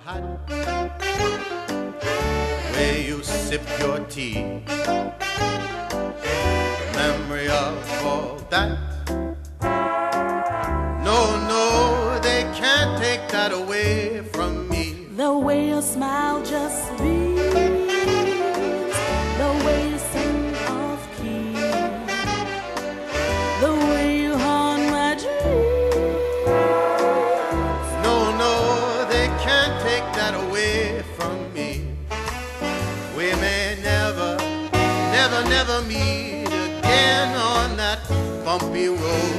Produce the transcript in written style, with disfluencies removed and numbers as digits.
hat, where you sip your tea, memory of all that. No, no, they can't take that away from me. The way you smile just beams, the way you sing off key, the way you haunt my dreams. No, no, they can't take that away from me. We may never, never, never meet again on that bumpy road.